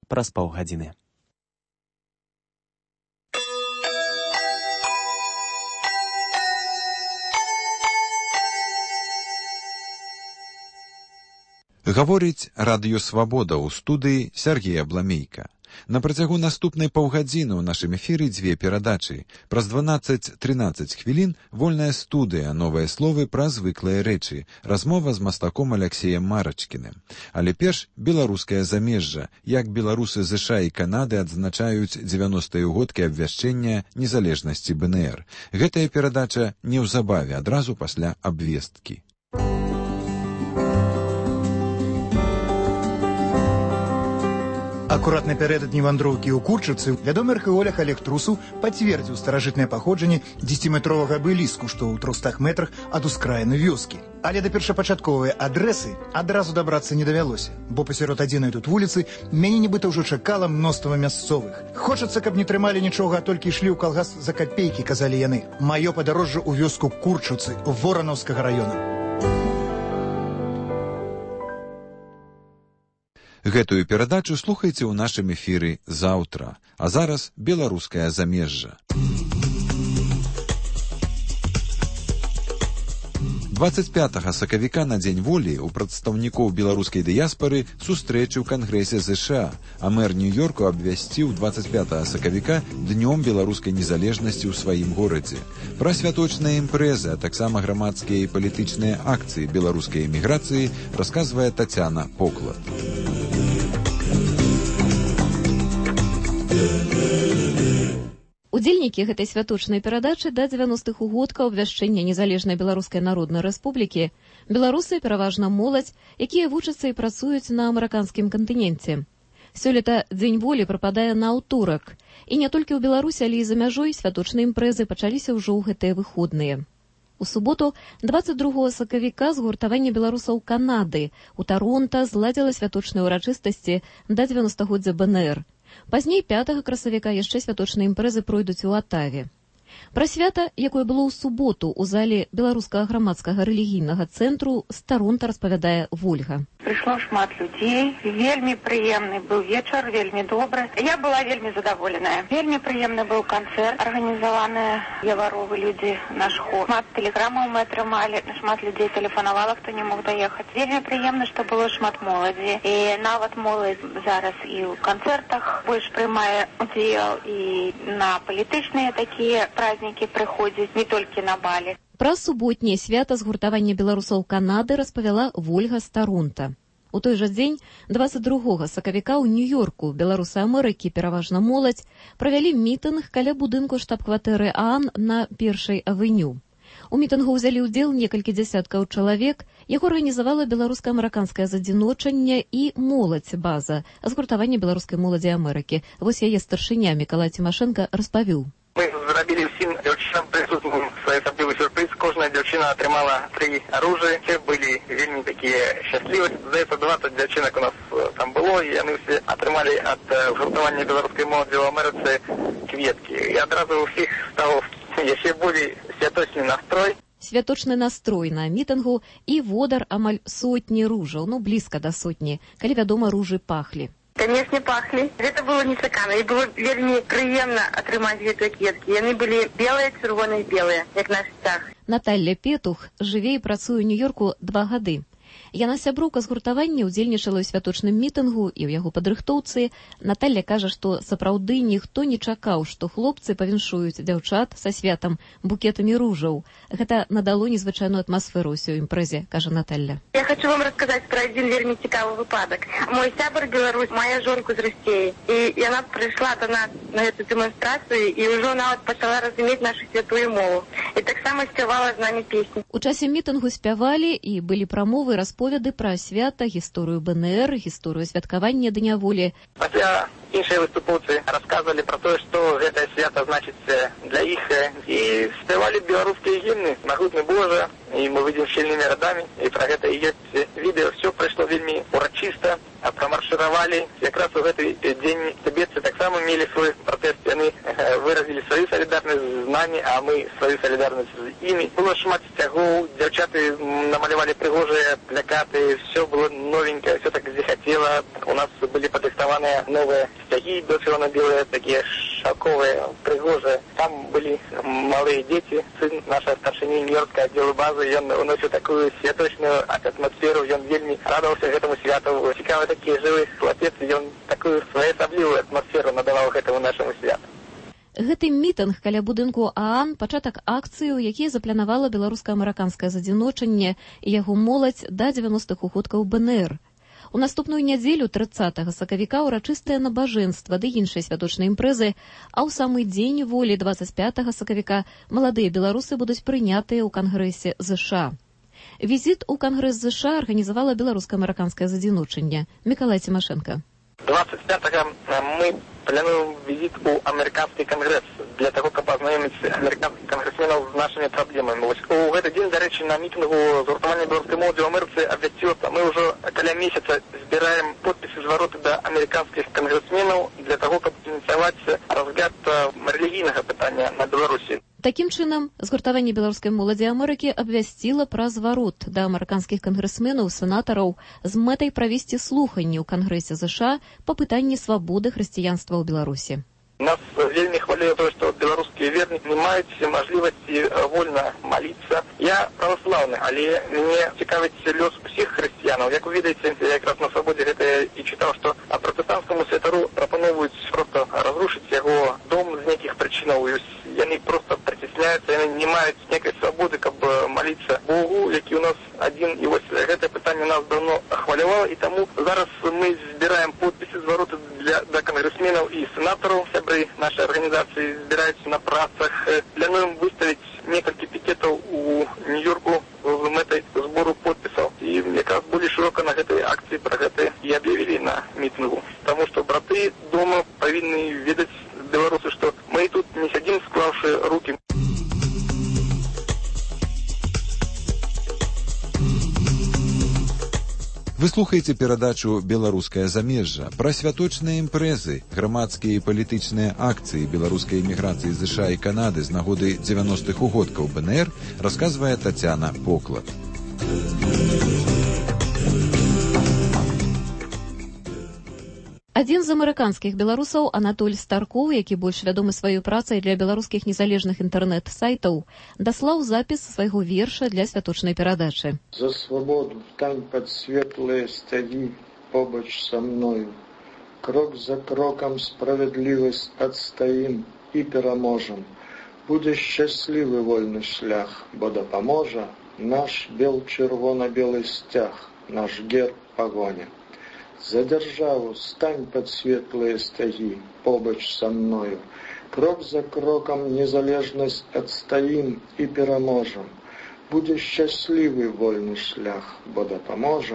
праз паўгадзіны. Гаворыць радыё «Свабода» ў студыі Сергія Бламейка. На працягу наступнай паўгадзіны ў нашым эфіры дзве перадачы. Праз 12-13 хвілін вольная студыя «Новыя словы» пра звыклыя рэчы. Размова з мастаком Аляксеем Марачкіным. Але перш беларускае замежжа. Як беларусы ЗША і Канады адзначаюць 90-е годкі абвяшчэння незалежнасці БНР. Гэтая перадача неўзабаве, адразу пасля абвесткі. Акурат напярэдадні вандроўкі ў Курчыцы вядомы археолог Олег Трусаў пацвердзіў старажытнае паходжанне 10-метровага абеліску, што ў 300 метрах ад ускраіны вёскі. Але да першапачатковай адрэсы адразу дабрацца не давялося, бо пасярод адзінай тут вуліцы мяне нібыта ўжо чакала мноства мясцовых. Хочацца, каб не трымалі нічога, а толькі ішлі ў калгас за капейкі, казалі яны. Маё падарожжа ў вёску Курчыцы, Воранаўскага раёна. Гэтую перадачу слухайце ў нашым эфіры заўтра. А зараз беларускае замежжа. 25 сакавіка на Дзень волі у прадстаўнікоў беларускай дыяспары сустрэчы ў Кангрэсе ЗША, а мэр Нью-Йорку абвясціў 25 сакавіка днём беларускай незалежнасці ў сваім горадзе. Пра святочныя імпрэзы, а таксама грамадскія і палітычныя акцыі беларускай эміграцыі расказвае Тацяна Поклад. Удзельнікі гэтай святочнай перадачы да 90-х годкаў абвяшчэння незалежнай Беларускай Народнай Рэспублікі беларусы, пераважна моладзь, якія вучацца і працуюць на амерыканскім кантыненце. Сёлета Дзень волі прыпадае на аўторак, і не толькі ў Беларусі, але і за мяжой святочныя імпрэзы пачаліся ўжо ў гэтыя выходныя. У суботу, 22 сакавіка, згуртаванне беларусаў Канады у Таронта зладзіла святочныя ўрачыстасці да 90-годдзя БНР. Пазней 5 красавіка яшчэ святочныя імпрэзы пройдуць у Атаве. Пра свята, якое было ў суботу ў зале беларускага грамадскага рэлігійнага цэнтру, з Таронта распавядае Вольга. Прыйшло шмат людзей, вельмі прыемны быў вечар, вельмі добры. Я была вельмі задаволеная. Вельмі прыемны быў канцэрт, арганізаваны яваровы людзі, наш хор. Шмат тэлеграмаў мы атрымалі, шмат людзей тэлефанавала, хто не мог даехаць. Вельмі прыемна, што было шмат моладзі. І нават моладзь зараз і ў канцэртах больш прымае удзел, і на палітычныя такія празднікі прыходзяць, не толькі на балі. Пра суботняе свята згуртавання беларусаў Канады распавяла Вольга з Таронта. У той жа дзень, 22 сакавіка ў Нью-Йорку, беларусы Амерыкі, пераважна моладзь, правялі мітынг каля будынку штаб-кватэры ААН на Першай авеню. У мітынгу ўзялі ўдзел некалькі дзясяткаў чалавек, яго арганізавала беларуска-амерыканскае задзіночанне і моладзь база, згуртавання беларускай моладзі Амерыкі. Вось яе старшыня Мікалай Цімашэнка распавіў. Мы зрабілі ўсім дзяўчынам прысутным своеасаблівы сюрприз. Кожная дзяўчына атрымала 3 аружы. Все былі вельмі такія шчаслівыя. Здаецца, 20 дзяўчынак у нас там было, і яны ўсе атрымалі ад гуртавання беларускай моладзі ў Амерыцы кветкі. І адразу у ўсіх стаў яшчэ болей святочны настрой. Святочны настрой на мітынгу і водар амаль сотні ружаў, блізка да сотні, калі, вядома, ружы пахлі. Конечно, пахли. Это было нечакано. И было вельмі прыемна атрымаць гэтыя кветкі. Яны былі белыя, чырвоныя, белыя, як наш сцяг. Наталля Петух жыве і працуе ў Нью-Йорку 2 гады. Яна сяброўка згуртавання, удзельнічала ў святочным мітынгу і ў яго падрыхтоўцы. Наталля кажа, што сапраўды ніхто не чакаў, што хлопцы павіншуюць дзяўчат са святам букетамі ружаў. Гэта надало незвычайную атмасферу ўсёй імпрэзе, кажа Наталля. Я хочу вам рассказать про один вельмі цікавы выпадок. Мой сябар Беларусь мае жонку з Расіі, і яна прыйшла до нас на эту дэманстрацыю і ўжо нават пачала разумець нашу святую мову. І таксама спявала з намі песні. У часе мітынгу спявалі і былі прамовы, расповеды пра свята, гісторыю БНР, гісторыю святкавання Дня волі. Пасля іншыя выступоўцы расказвалі пра тое, што гэтае свята значыць для іх, і спявалі беларускія гімны «Магутны Божа», і мы выйдзем шчыльнымі радамі, і пра гэта і ёсць відэо. Все прайшло вельмі урачыста, а прамаршыравалі. Якраз у гэты дзень тыбетцы таксама мелі свой пратэст, яны выразілі сваю салідарнасць з намі, а мы сваю салідарнасць з імі. Было шмат сцягоў, дзяўчаты намалявалі прыгожыя плакаты, все было новенькае, все так захацела. этого у нас были подиктованы новые стяги червоно-белые, такие шелковые, пригожие. Там были малые дети. Сын нашей старшини Нью-Йоркской отдела базы, он уносил такую святочную атмосферу, он вельми радовался этому святу. Цікавый такие живый хлопец, и он такую своеасаблівую атмосферу надавал этому нашему святу. Гэты мітынг каля будынку ААН – пачатак акцыі, у якій запланавала беларуска-амерыканскае задзіночанне і яго моладзь да 90-х угодкаў БНР. У наступную нядзелю 30 сакавіка ўрачыстае набажэнства ды іншыя святочныя імпрэзы, а ў самы дзень волі 25 сакавіка маладыя беларусы будуць прынятыя ў Кангрэсе ЗША. Візіт у Кангрэс ЗША арганізавала беларуска-амерыканскае задзіночанне. Миколай Тимошенко. 25-го мы плануем визит у американский конгресс для того, чтобы познакомить американских конгрессменов с нашими проблемами. У этот день, до речи, на митингу згуртування белорусской молоді в Америці обвестилось, мы уже около месяца собираем подписи с ворота до американских конгрессменов для того, чтобы инициировать разгляд религийного питания на Беларуси. Такім чынам, згуртаванне беларускай моладзі Амерыкі абвясціла пра зварот да амерыканскіх кангрэсменаў, сенатараў з мэтай правесці слуханні ў Кангрэсе ЗША па пытанні свабоды хрысціянства ў Беларусі. Нас вельмі хвалюе то, что белорусские верники не имеют можливости вольно молиться. Я православный, але мне цікавить лёс всех христианов. Как вы видите, я как раз на свободе это и читал, что протестантскому святару пропонуют просто разрушить его дом из неких причин. И они просто притесняются, они не имеют некой свободы, как бы молиться Богу, який у нас один. И вот это питание нас давно хвалювало, и тому зараз мы собираем подписи с ворота для конгрессменов и сенаторов. Нашей организации собираются на працах. Плануем выставить несколько пикетов у Нью-Йорку в этой сбору подписей. И мне кажется, более широко на этой акции про это и объявили на митингу. Потому что браты дома повинны видеть белорусы, что мы тут не сидим, склавши руки. Вы слухаеце перадачу «Беларускае замежжа» пра святочныя імпрэзы, грамадскія і палітычныя акцыі беларускай эміграцыі з ЗША і Канады з нагоды 90-х угодкаў БНР расказвае Тацяна Поклад. Адзін з амерыканскіх беларусаў Анатоль Старкоў, які больш вядомы сваёй працай для беларускіх незалежных інтэрнэт-сайтаў, даслаў запіс свайго верша для святочнай перадачы. За свободу стань под светлые стяги побач со мною. Крок за кроком справедливость отстоим и пераможем. Буде щасливый вольный шлях, бо допоможа наш бел-червоно-белый стяг, наш герб погоня. За державу стань под светлые стяги, побач со мною. Крок за кроком незалежность отстоим и пераможем. Буде щасливый вольный шлях, бо допоможа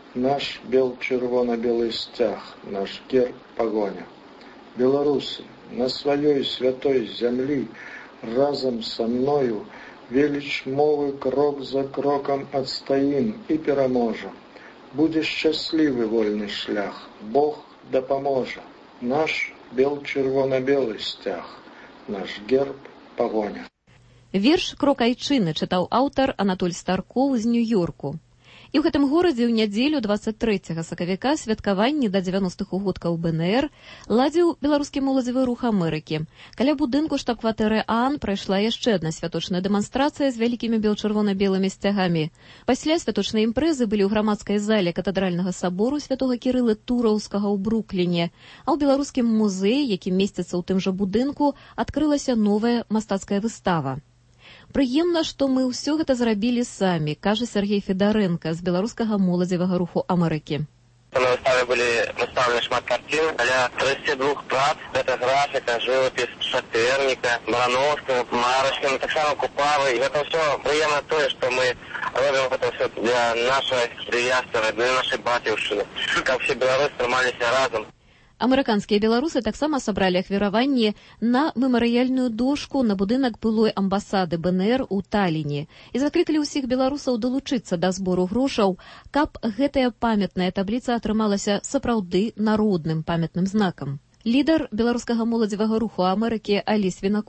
наш бел-червоно-белый стяг, наш герб погоня. Белорусы, на своей святой земли разом со мною велич мовы крок за кроком отстоим и пераможем. Буде щасливый вольный шлях, Бог допоможа. Наш бел-червоно-белый стяг, наш герб погоня. Верш «Крок айчыны» чытаў аўтар Анатоль Старкоў з Нью-Йорку. І ў гэтым горадзе ў нядзелю 23 сакавіка святкаванні да 90-х угодкаў БНР ладзіў беларускі моладзевы рух Амерыкі. Каля будынку штаб-кватэры ААН прайшла яшчэ адна святочная дэманстрацыя з вялікімі бел-чырвона-белымі сцягамі. Пасля святочнай імпрэзы былі ў грамадскай зале катэдральнага сабору святога Кірылы Тураўскага ў Брукліне, а ў беларускім музеі, які месціцца ў тым жа будынку, адкрылася новая мастацкая выстава. Прыемна, што мы ўсё гэта зрабілі самі, кажа Сергей Федаренко з беларускага моладзевага руху Амерыкі. На выставе были выставлены шмат картин, каля 32 прац. Это графика, живопись Шаперника, Барановского, Марочкина, так само Купавы. И это все приемно то, что мы робим это все для нашей диаспоры, для нашей батюшки. Как все белорусы трималися разом. Амерыканскія беларусы таксама сабралі ахвяраванні на мемарыяльную дошку на будынак былой амбасады БНР у Талліне і заклікалі ўсіх беларусаў далучыцца да збору грошаў, каб гэтая памятная табліца атрымалася сапраўды народным памятным знакам. Лідар беларускага моладзевага руху Амерыкі Алесь Вінакураў.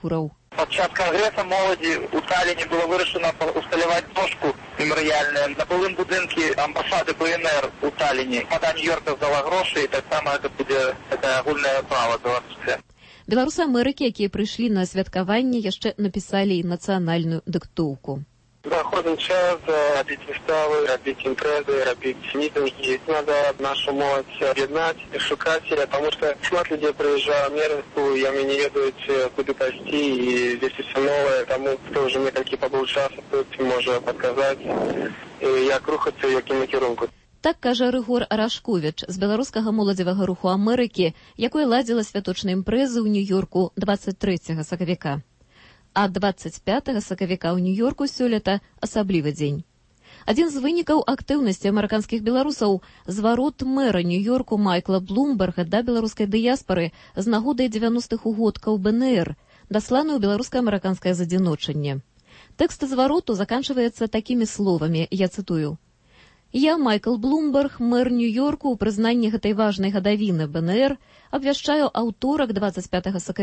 Падчас кангрэса моладзі ў Талліне было вырашана усталяваць дошку мемарыяльную на былым будынку амбасады БНР у Талліне. Мада Нью-Йорка здала грошы, і таксама гэта будзе такая агульная справа беларуская. Беларусы Амерыкі, якія прыйшлі на святкаванне, яшчэ напісалі і нацыянальную дыктоўку. Доходный час, робить выставы, робить импрезы, робить митинги. Надо нашу молодь объединять и шукать, потому что шмат людей приезжают в Америку, и они не ведают, куда пойти, и здесь все новое. Тому, кто уже некалькі побыл часу, тут может подсказать, як рухаться и яким накірунку. Так кажа Рыгор Арашковіч з беларускага моладзевага руху Амерыкі, якое ладзіла святочныя імпрэзы ў Нью-Йорку 23 сакавіка. А 25 сакавіка ў Нью-Йорку сёлета асаблівы дзень. Адзін з вынікаў актыўнасці амерыканскіх беларусаў – зварот мэра Нью-Йорку Майкла Блумберга да беларускай дыяспары з нагодай 90-х угодкаў БНР, дасланы ў беларуска-амерыканскае задзіночанне. Тэкст звароту заканчваецца такімі словамі, я цытую. «Я, Майкл Блумберг, мэр Нью-Йорку, у прызнанні гэтай важнай гадавіны БНР, абвяшчаю аўторак 25 сакавіка